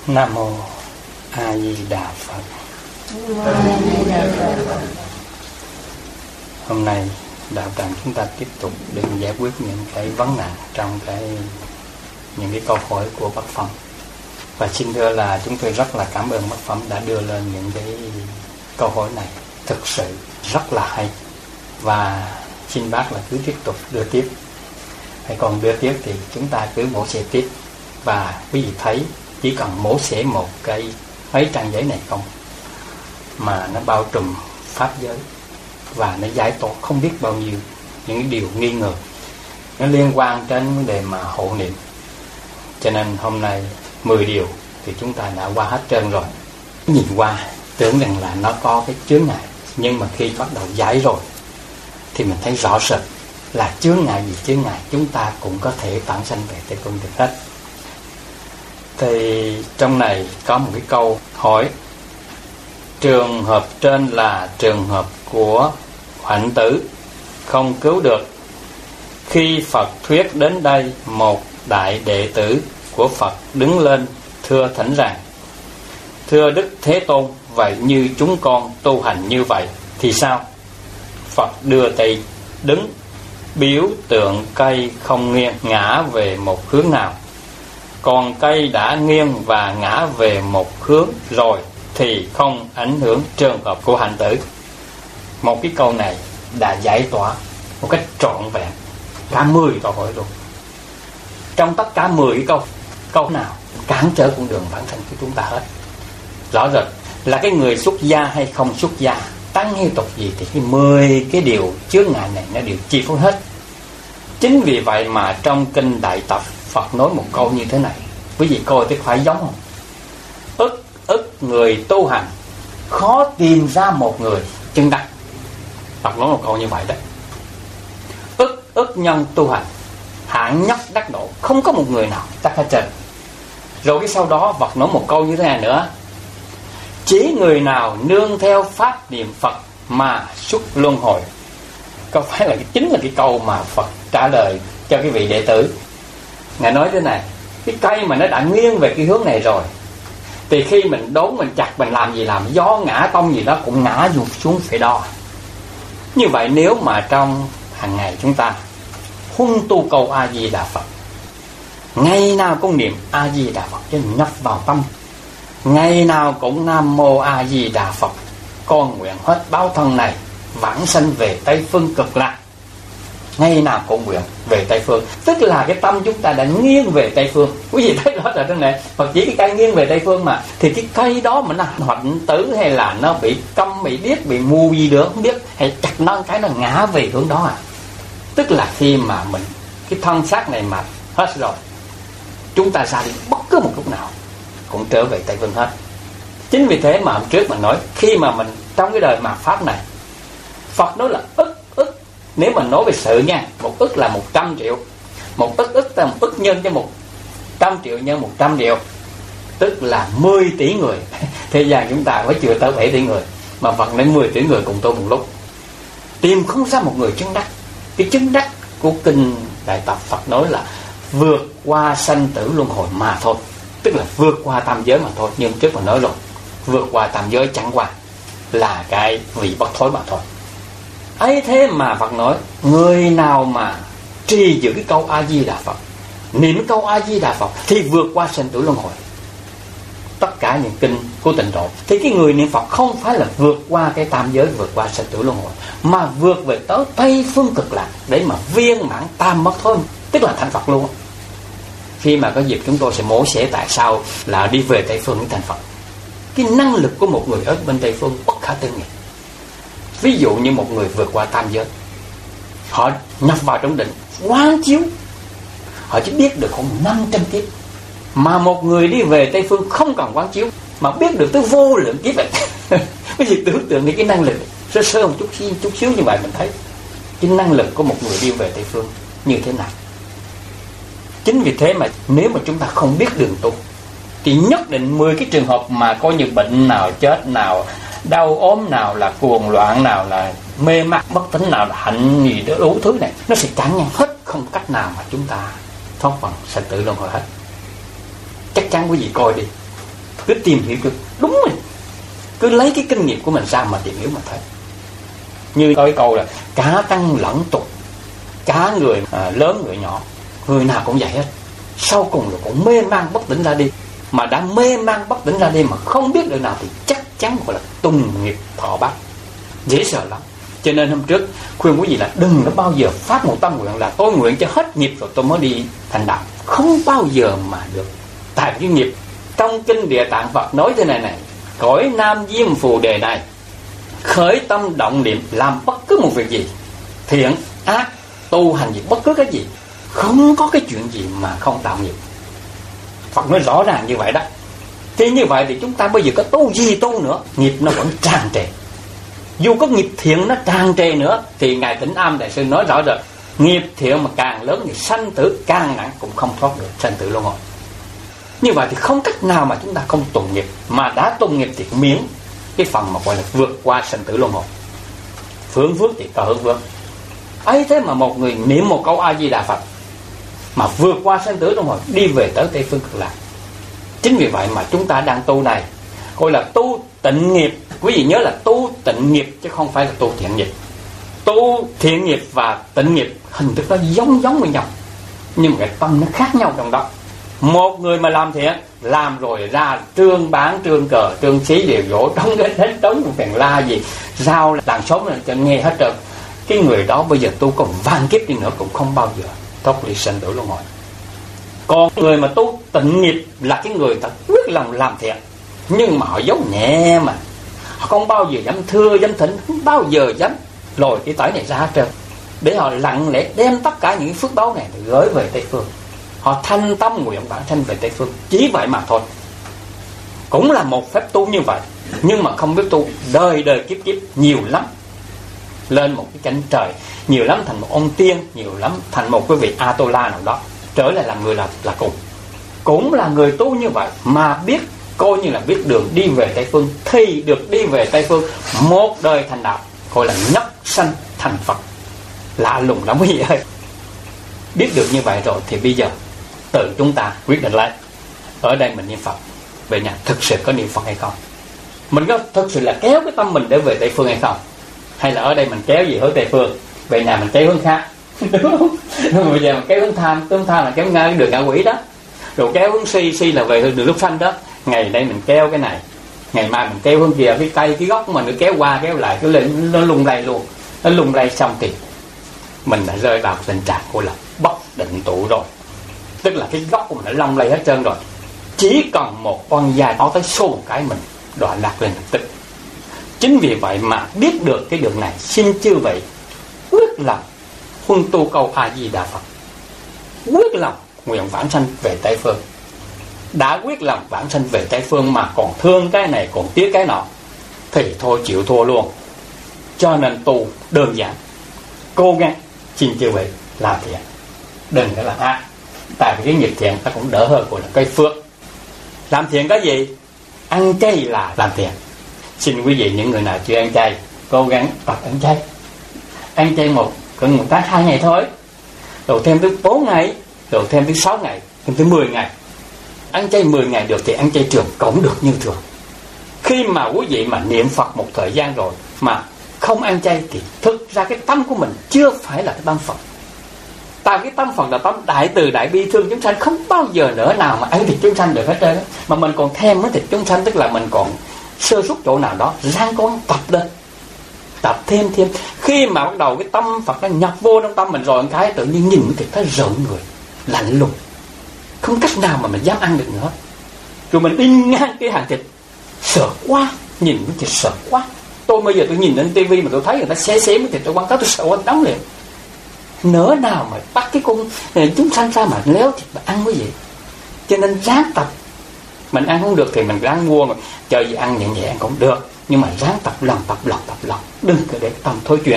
Nam mô A Di Đà Phật. Hôm nay đạo tràng chúng ta tiếp tục để giải quyết những cái vấn nạn trong những cái câu hỏi của bác Phẩm. Và xin thưa là chúng tôi rất là cảm ơn bác Phẩm đã đưa lên những cái câu hỏi này, thực sự rất là hay. Và xin bác là cứ tiếp tục đưa tiếp. Hay còn đưa tiếp thì chúng ta cứ mổ xẻ tiếp. Và quý vị thấy chỉ cần mổ xẻ một cái mấy trang giấy này không mà nó bao trùm pháp giới và nó giải tỏa không biết bao nhiêu những điều nghi ngờ nó liên quan đến vấn đề mà hộ niệm. Cho nên hôm nay 10 điều thì chúng ta đã qua hết trơn rồi. Nhìn qua tưởng rằng là nó có cái chướng ngại, nhưng mà khi bắt đầu giải rồi thì mình thấy rõ rệt là chướng ngại gì chướng ngại chúng ta cũng có thể tản sanh về Tây Phương được hết. Thì trong này có một cái câu hỏi: trường hợp trên là trường hợp của hoạnh tử không cứu được. Khi Phật thuyết đến đây, một đại đệ tử của Phật đứng lên thưa thỉnh rằng: thưa Đức Thế Tôn, vậy như chúng con tu hành như vậy thì sao? Phật đưa tay đứng, biểu tượng cây không nghiêng ngã về một hướng nào. Còn cây đã nghiêng và ngã về một hướng rồi thì không ảnh hưởng trường hợp của hạnh tử. Một cái câu này đã giải tỏa một cách trọn vẹn cả 10 câu hỏi luôn. Trong tất cả 10 cái câu nào cản trở con đường bản thân của chúng ta hết. Rõ rệt là cái người xuất gia hay không xuất gia, tăng hay tục gì thì cái 10 cái điều chướng ngại này nó đều chi phối hết. Chính vì vậy mà trong kinh Đại Tập Phật nói một câu như thế này, quý vị coi thấy phải giống không? Ức người tu hành khó tìm ra một người chân đắc. Phật nói một câu như vậy đấy. Ức nhân tu hành hạng nhất đắc độ, không có một người nào đắc hết trơn. Rồi cái sau đó Phật nói một câu như thế này nữa: chỉ người nào nương theo pháp niệm Phật mà xuất luân hồi. Có phải là chính là cái câu mà Phật trả lời cho cái vị đệ tử. Ngài nói thế này: cái cây mà nó đã nghiêng về cái hướng này rồi thì khi mình đốn, mình chặt, mình làm gì làm, gió ngã tông gì đó cũng ngã dục xuống phải đo. Như vậy nếu mà trong hàng ngày chúng ta huân tu câu A Di Đà Phật, ngày nào cũng niệm A Di Đà Phật cho nhập vào tâm, ngày nào cũng Nam Mô A Di Đà Phật, con nguyện hết báo thân này vãng sanh về Tây Phương Cực Lạc. Ngày nào cũng nguyện về Tây Phương, tức là cái tâm chúng ta đã nghiêng về Tây Phương. Quý vị thấy rõ rồi trong này, Phật chỉ cái cây nghiêng về Tây Phương mà, thì cái cây đó mà nó hoạnh tử hay là nó bị câm, bị điếc, bị mù gì được không biết, hay chặt nó cái nó ngã về hướng đó à. Tức là khi mà mình cái thân xác này mà hết rồi, chúng ta ra đi bất cứ một lúc nào cũng trở về Tây Phương hết. Chính vì thế mà hôm trước mình nói, khi mà mình trong cái đời mạt pháp này, Phật nói là ức. Nếu mà nói về sự nha, một ức là 100 triệu. Một ức là một ức nhân cho 100 triệu nhân 100 triệu, tức là 10 tỷ người. Thế gian chúng ta mới chưa tới 7 tỷ người, mà Phật đến 10 tỷ người cùng tu một lúc. Tìm không ra một người chứng đắc. Cái chứng đắc của kinh Đại Tập Phật nói là vượt qua sanh tử luân hồi mà thôi, tức là vượt qua tam giới mà thôi. Nhưng trước mà nói rồi, vượt qua tam giới chẳng qua là cái vị bất thối mà thôi. Ấy thế mà Phật nói, người nào mà trì giữ cái câu A Di Đà Phật, niệm câu A Di Đà Phật thì vượt qua sanh tử luân hồi. Tất cả những kinh của Tịnh Độ thì cái người niệm Phật không phải là vượt qua cái tam giới, vượt qua sanh tử luân hồi, mà vượt về tới Tây Phương Cực Lạc để mà viên mãn tam bất thối, tức là thành Phật luôn. Khi mà có dịp chúng tôi sẽ mổ xẻ tại sao là đi về Tây Phương để thành Phật. Cái năng lực của một người ở bên Tây Phương bất khả tư nghị. Ví dụ như một người vượt qua tam giới, họ nhập vào trong định quán chiếu, họ chỉ biết được khoảng 500 kiếp. Mà một người đi về Tây Phương không cần quán chiếu mà biết được tới vô lượng kiếp vậy. Cái gì tưởng tượng thì cái năng lực sơ sơ một chút xíu như vậy, mình thấy cái năng lực của một người đi về Tây Phương như thế nào. Chính vì thế mà nếu mà chúng ta không biết đường tu thì nhất định 10 cái trường hợp mà coi như bệnh nào, chết nào, đau ốm nào, là cuồng loạn nào, là mê mắt bất tỉnh nào, là hạnh gì đó, đủ thứ này nó sẽ cản ngang hết, không cách nào mà chúng ta thoát bằng sanh tử luân hồi hết. Chắc chắn quý vị coi đi, Cứ tìm hiểu được. Đúng rồi, cứ lấy cái kinh nghiệm của mình ra mà tìm hiểu mà thấy. Như có cái câu là cá tăng lẫn tục, cá người lớn người nhỏ, người nào cũng vậy hết. Sau cùng là cũng mê man bất tỉnh ra đi. Mà đã mê man bất tỉnh ra đi mà không biết được nào thì chắc chắn gọi là tùng nghiệp thọ bát, dễ sợ lắm. Cho nên hôm trước khuyên quý vị là đừng có bao giờ phát một tâm nguyện là tôi nguyện cho hết nghiệp rồi tôi mới đi thành đạo. Không bao giờ mà được. Tại cái nghiệp trong kinh Địa Tạng Phật nói thế này: cõi Nam Diêm Phù Đề này, khởi tâm động niệm làm bất cứ một việc gì, thiện ác tu hành gì, bất cứ cái gì, không có cái chuyện gì mà không tạo nghiệp. Phật nói rõ ràng như vậy đó. Thì như vậy thì chúng ta bây giờ có tu gì tu nữa, nghiệp nó vẫn tràn trề. Dù có nghiệp thiện nó tràn trề nữa thì Ngài Tĩnh Am Đại Sư nói rõ rồi, nghiệp thiện mà càng lớn thì sanh tử càng nặng, cũng không thoát được sanh tử luân hồi. Như vậy thì không cách nào mà chúng ta không tùng nghiệp. Mà đã tùng nghiệp thì miễn cái phần mà gọi là vượt qua sanh tử luân hồi. Phước phước thì có hưởng phước. Ấy thế mà một người niệm một câu A Di Đà Phật mà vượt qua sanh tử luân hồi, đi về tới Tây Phương Cực Lạc. Chính vì vậy mà chúng ta đang tu này gọi là tu tịnh nghiệp. Quý vị nhớ là tu tịnh nghiệp chứ không phải là tu thiện nghiệp. Tu thiện nghiệp và tịnh nghiệp hình thức nó giống với nhau, nhưng mà cái tâm nó khác nhau trong đó. Một người mà làm thiện, làm rồi ra trương bán, trương cờ, trương xí đều dỗ trống đến hết trống một phèn la gì, giao làng xóm này cho nghe hết trơn. Cái người đó bây giờ tu còn vạn kiếp đi nữa cũng không bao giờ thoát ly sanh tử luân hồi. Còn người mà tu tịnh nghiệp là cái người ta quyết lòng làm thiện, nhưng mà họ giấu nhẹ mà. Họ không bao giờ dám thưa dám thỉnh, không bao giờ dám lòi cái tỏi này ra hết trơn, để họ lặng lẽ đem tất cả những phước báu này gửi về Tây Phương. Họ thanh tâm nguyện bản sanh về Tây Phương, chỉ vậy mà thôi. Cũng là một phép tu như vậy, nhưng mà không biết tu, đời đời kiếp kiếp nhiều lắm, lên một cái cảnh trời, nhiều lắm thành một ông tiên, nhiều lắm thành một cái vị Atola nào đó, trở lại làm người là cùng. Cũng là người tu như vậy mà biết, coi như là biết đường đi về Tây Phương, thì được đi về Tây Phương một đời thành đạo, gọi là nhất sanh thành Phật. Lạ lùng lắm quý vị ơi. Biết được như vậy rồi thì bây giờ tự chúng ta quyết định lại, ở đây mình niệm Phật, về nhà thực sự có niệm Phật hay không, mình có thực sự là kéo cái tâm mình để về Tây Phương hay không, hay là ở đây mình kéo gì hướng Tây Phương, về nhà mình kéo hướng khác. Đúng không? Bây giờ mình kéo hướng tham là kéo ngay đường ngạ quỷ đó, rồi kéo hướng si là về đường lúc sanh đó. Ngày nay mình kéo cái này, ngày mai mình kéo hướng kia, cái cây cái gốc mà nó kéo qua kéo lại, cứ lên nó lung lay luôn. Nó lung lay xong thì mình đã rơi vào tình trạng gọi là bất định tụ rồi. Tức là cái gốc của mình đã lung lay hết trơn rồi, chỉ cần một con dài nó tới xô một cái mình đoạn lạc lên lập tức. Chính vì vậy mà biết được cái đường này, xin chư vị quyết lòng huân tu câu A Di Đà Phật, quyết lòng nguyện vãng sanh về Tây Phương. Đã quyết lòng vãng sanh về Tây Phương mà còn thương cái này còn tiếc cái nọ thì thôi chịu thua luôn. Cho nên tu đơn giản, cố gắng xin chư vị làm thiện, đừng có làm ác. Tại vì cái nghiệp thiện ta cũng đỡ hơn, gọi là cây phước. Làm thiện cái gì? Ăn chay là làm thiện. Xin quý vị những người nào chưa ăn chay, cố gắng tập ăn chay. Ăn chay cần một tháng 2 ngày thôi, rồi thêm tới 4 ngày, rồi thêm tới 6 ngày, thêm tới 10 ngày. Ăn chay 10 ngày được thì ăn chay trường cũng được như thường. Khi mà quý vị mà niệm Phật một thời gian rồi mà không ăn chay thì thực ra cái tâm của mình chưa phải là cái tâm Phật. Tại cái tâm Phật là tâm đại từ đại bi thương chúng sanh, không bao giờ nữa nào mà ăn thịt chúng sanh được hết trơn. Mà mình còn thèm cái thịt chúng sanh, tức là mình còn sơ suất chỗ nào đó, ráng cố tập lên, tập thêm. Khi mà bắt đầu cái tâm Phật nó nhập vô trong tâm mình rồi, cái tự nhiên nhìn cái thịt nó rợn người, lạnh lùng, không cách nào mà mình dám ăn được nữa. Rồi mình đi ngang cái hàng thịt, sợ quá, nhìn cái thịt sợ quá. Tôi bây giờ tôi nhìn lên tivi mà tôi thấy người ta xé cái thịt ở quán cá, tôi sợ quanh đóng liền. Nỡ nào mà bắt cái con chúng sanh ra mà léo thịt mà ăn cái gì. Cho nên ráng tập. Mình ăn không được thì mình ráng mua mà chờ gì ăn nhẹ nhẹ ăn cũng được, nhưng mà ráng tập lần, đừng có để tâm thối chuyện.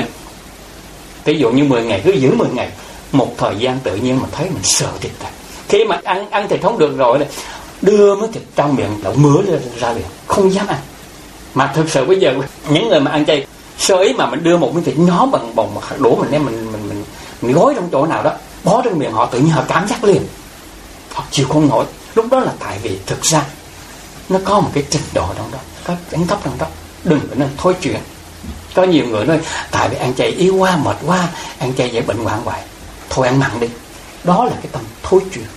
Ví dụ như 10 ngày cứ giữ 10 ngày, một thời gian tự nhiên mình thấy mình sợ thịt rồi. Khi mà ăn thịt không được rồi, đưa mấy thịt trong miệng đậu mứa ra liền, không dám ăn. Mà thực sự bây giờ những người mà ăn chay sơ ý mà mình đưa một miếng thịt nhỏ bằng một hạt đũa mình đem mình gói trong chỗ nào đó bó trong miệng họ, tự nhiên họ cảm giác liền, họ chịu không nổi. Lúc đó là tại vì thực ra nó có một cái trình độ trong đó, có đẳng cấp trong đó. Đừng có nên thối chuyện. Có nhiều người nói tại vì ăn chay yếu quá, mệt quá, ăn chay dễ bệnh hoạn hoài, thôi ăn mặn đi. Đó là cái tâm thối chuyện.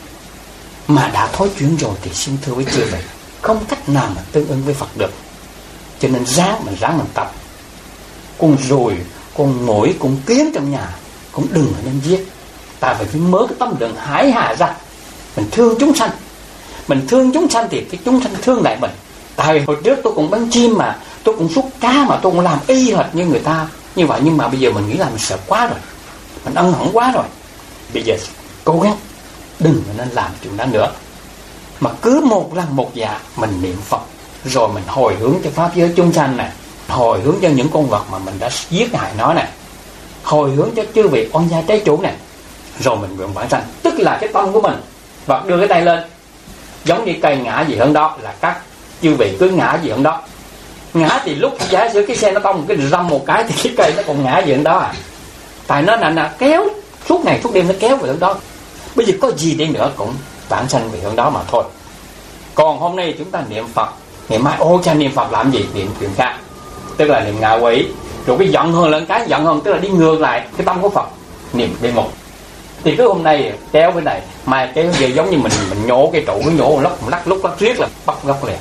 Mà đã thối chuyện rồi thì xin thưa với chư vị, không cách nào mà tương ứng với Phật được. Cho nên ráng mình tập. Con ruồi, con muỗi, con kiến trong nhà cũng đừng có nên giết. Tại vì phải mở cái tâm lượng hải hà ra. Mình thương chúng sanh. Mình thương chúng sanh thì cái chúng sanh thương lại mình. Tại vì hồi trước tôi cũng bắn chim mà, tôi cũng xúc cá mà, tôi cũng làm y hệt như người ta như vậy. Nhưng mà bây giờ mình nghĩ là mình sợ quá rồi, mình ân hận quá rồi. Bây giờ cố gắng đừng có nên làm chuyện đó nữa. Mà cứ một lần một dạ mình niệm Phật, rồi mình hồi hướng cho pháp giới chúng sanh này, hồi hướng cho những con vật mà mình đã giết hại nó này, hồi hướng cho chư vị oan gia trái chủ này, rồi mình nguyện vãng sanh. Tức là cái tâm của mình. Và đưa cái tay lên, giống như cây ngã gì hơn đó, là các chư vị cứ ngã gì hơn đó. Ngã thì lúc giả sử cái xe nó tông cái râm một cái thì cái cây nó còn ngã gì hơn đó à. Tại nó là kéo suốt ngày suốt đêm, nó kéo về hướng đó. Bây giờ có gì đi nữa cũng vãng sanh về hướng đó mà thôi. Còn hôm nay chúng ta niệm Phật, ngày mai cha niệm Phật làm gì? Niệm chuyện khác, tức là niệm ngạ quỷ. Rồi cái giận hơn lên, cái giận hơn tức là đi ngược lại cái tâm của Phật, niệm địa ngục. Thì cứ hôm nay kéo cái này, mai kéo về, giống như mình nhổ cái trụ, nó nhổ một lắc lúc lắc riết là bắt gốc liền.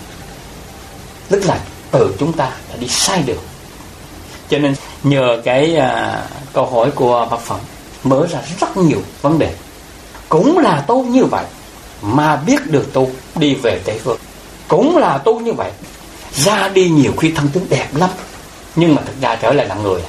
Tức là từ chúng ta đã đi sai đường. Cho nên nhờ cái câu hỏi của bác Phẩm mở ra rất nhiều vấn đề. Cũng là tu như vậy mà biết được tu, đi về Tây Phương. Cũng là tu như vậy, ra đi nhiều khi thân tướng đẹp lắm, nhưng mà thực ra trở lại là người.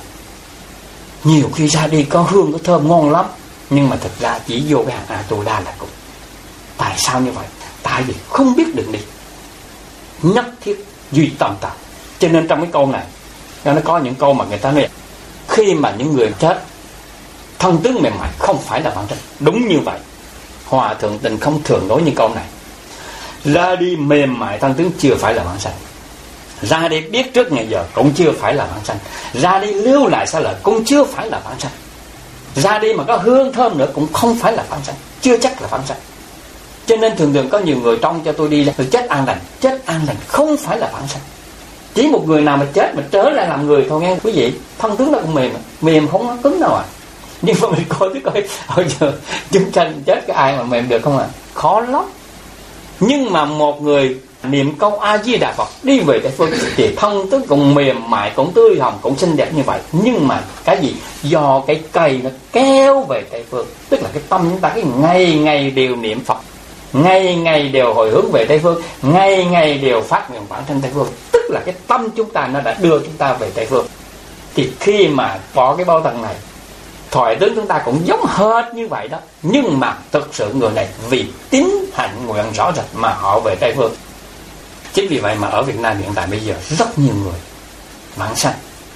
Nhiều khi ra đi có hương có thơm ngon lắm, nhưng mà thực ra chỉ vô cái hàng tu đa là cùng. Tại sao như vậy? Tại vì không biết đường đi, nhất thiết duy tâm tạo. Cho nên trong cái câu này nó có những câu mà người ta nói khi mà những người chết thân tướng mềm mại không phải là vãng sanh. Đúng như vậy. Hòa Thượng Tình không thường nói những câu này. Ra đi mềm mại thân tướng chưa phải là vãng sanh. Ra đi biết trước ngày giờ cũng chưa phải là vãng sanh. Ra đi lưu lại xa lợi cũng chưa phải là vãng sanh. Ra đi mà có hương thơm nữa cũng không phải là vãng sanh, chưa chắc là vãng sanh. Cho nên thường có nhiều người trong cho tôi đi là chết an lành. Chết an lành không phải là vãng sanh. Chỉ một người nào mà chết mà trở lại làm người thôi nghe quý vị. Thân tướng nó cũng mềm, mềm không có cứng đâu à. Nhưng mà mình coi hồi giờ chúng sanh chết cái ai mà mềm được không à? Khó lắm. Nhưng mà một người niệm câu A Di Đà Phật đi về Tây Phương thì thân tướng cũng mềm mại, cũng tươi hồng, cũng xinh đẹp như vậy. Nhưng mà cái gì? Do cái cây nó kéo về Tây Phương. Tức là cái tâm chúng ta cái ngày ngày đều niệm Phật, ngày ngày đều hồi hướng về Tây Phương, ngày ngày đều phát nguyện vãng sanh Tây Phương. Tức là cái tâm chúng ta nó đã đưa chúng ta về Tây Phương. Thì khi mà có cái bao tầng này, thoại tướng chúng ta cũng giống hệt như vậy đó. Nhưng mà thực sự người này vì tín hạnh nguyện rõ rệt mà họ về Tây Phương. Chính vì vậy mà ở Việt Nam hiện tại bây giờ rất nhiều người vãng sanh.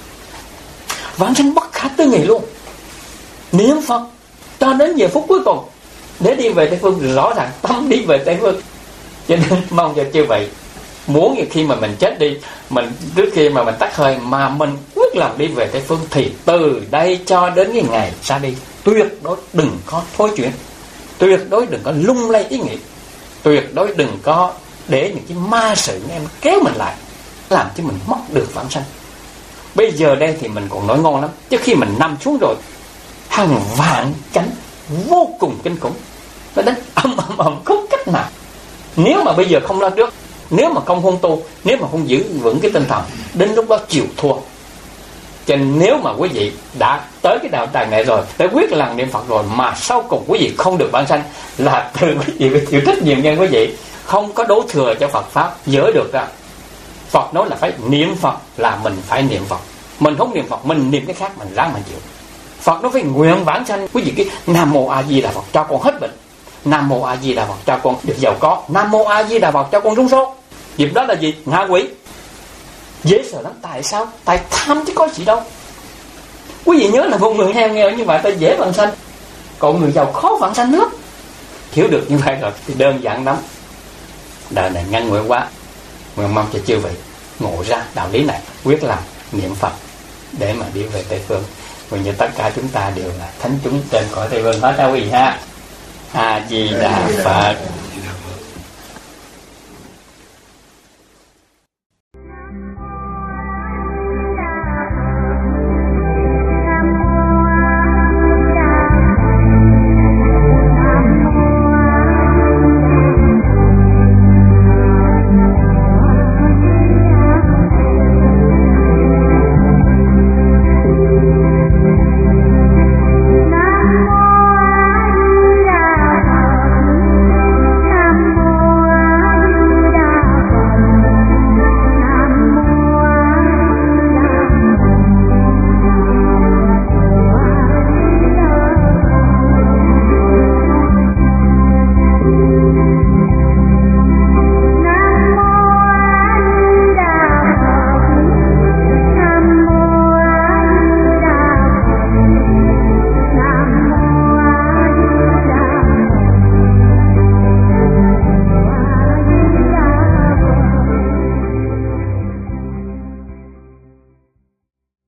Vãng sanh bất khả tư nghị luôn. Niệm Phật cho đến giờ phút cuối cùng để đi về Tây Phương, rõ ràng tâm đi về Tây Phương. Cho nên mong cho như vậy, muốn khi mà mình chết đi, mình trước khi mà mình tắt hơi mà mình quyết lòng đi về Tây Phương, thì từ đây cho đến cái ngày ra đi tuyệt đối đừng có thối chuyển, tuyệt đối đừng có lung lay ý nghĩ, tuyệt đối đừng có để những cái ma sự em kéo mình lại làm cho mình mất được vãng sanh. Bây giờ đây thì mình còn nói ngon lắm, chứ khi mình nằm xuống rồi hàng vạn cánh vô cùng kinh khủng nó đến ầm không cách nào. Nếu mà bây giờ không lo trước, nếu mà không tu, nếu mà không giữ vững cái tinh thần, đến lúc đó chịu thua. Cho nên nếu mà quý vị đã tới cái đạo tràng này rồi, đã quyết lần niệm Phật rồi mà sau cùng quý vị không được vãng sanh, là từ quý vị phải chịu trách nhiệm nha quý vị. Không có đổ thừa cho Phật pháp dỡ được ra. Phật nói là phải niệm Phật là mình phải niệm Phật. Mình không niệm Phật, mình niệm cái khác, mình ráng mình chịu. Phật nói phải nguyện vãng sanh. Quý vị cái Nam Mô A Di Đà Phật cho con hết bệnh, Nam Mô A Di Đà Phật cho con được giàu có, Nam Mô A Di Đà Phật cho con trúng số. Dịp đó là gì? Ngạ quỷ. Dễ sợ lắm. Tại sao? Tại tham chứ có gì đâu. Quý vị nhớ là một người nghèo như vậy ta dễ vãng sanh, còn người giàu khó vãng sanh lắm. Hiểu được như vậy rồi thì đơn giản lắm. Đời này ngăn nguyện quá, nguyện mong cho chư vị ngộ ra đạo lý này, quyết làm niệm Phật để mà đi về Tây Phương. Nguyện như tất cả chúng ta đều là thánh chúng trên cõi Tây Phương hết đâu quý vị ha. A Di Đà Phật.